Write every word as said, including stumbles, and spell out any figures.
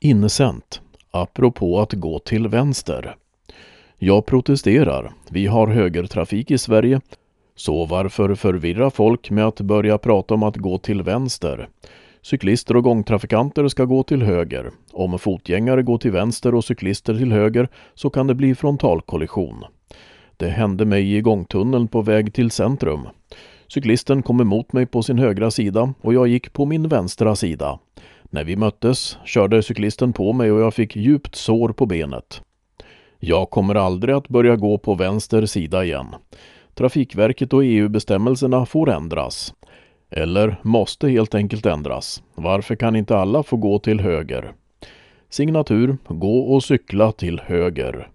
Insänt, apropå att gå till vänster. Jag protesterar. Vi har högertrafik i Sverige, så varför förvirra folk med att börja prata om att gå till vänster? Cyklister och gångtrafikanter ska gå till höger. Om fotgängare går till vänster och cyklister till höger så kan det bli frontalkollision. Det hände mig i gångtunneln på väg till centrum. Cyklisten kom emot mig på sin högra sida och jag gick på min vänstra sida. När vi möttes körde cyklisten på mig och jag fick djupt sår på benet. Jag kommer aldrig att börja gå på vänster sida igen. Trafikverket och E U-bestämmelserna får ändras. Eller måste helt enkelt ändras. Varför kan inte alla få gå till höger? Signatur: gå och cykla till höger.